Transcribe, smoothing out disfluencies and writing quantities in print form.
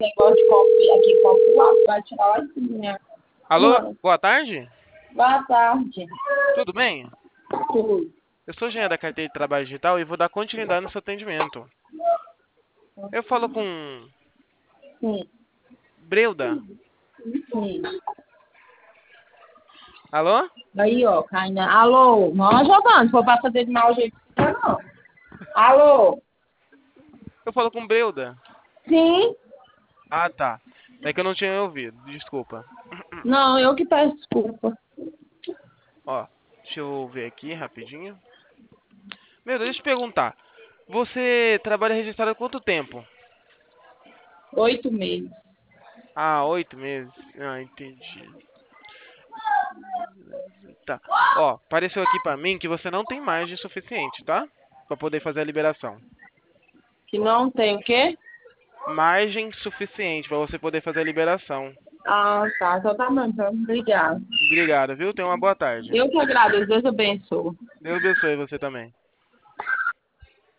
negócio de copiar aqui, copiar, vai tirar lá em cima, né? Alô, Mano, boa tarde. boa tarde. Tudo bem? Tudo. Eu sou o Jean da carteira de trabalho digital e vou dar continuidade no seu atendimento. Eu falo com Sim, Breuda. sim. Alô? Aí, ó, Caina. Alô, não, Giovanni, se for pra fazer de mau jeito, não. Alô? Eu falo com Breuda. Sim? Ah, tá. É que eu não tinha ouvido, desculpa. Não, eu que peço desculpa. Ó, deixa eu ver aqui rapidinho. Meu Deus, deixa eu te perguntar. Você trabalha registrado há quanto tempo? 8 meses. Ah, 8 meses. Ah, entendi. Tá. Ó, apareceu aqui pra mim que você não tem margem suficiente, tá? Pra poder fazer a liberação. Que não tem o quê? Margem suficiente pra você poder fazer a liberação. Ah, tá. Então tá bom, então. Obrigada. Obrigado, viu? Tenha uma boa tarde. Eu que agradeço. Deus abençoe. Deus abençoe você também.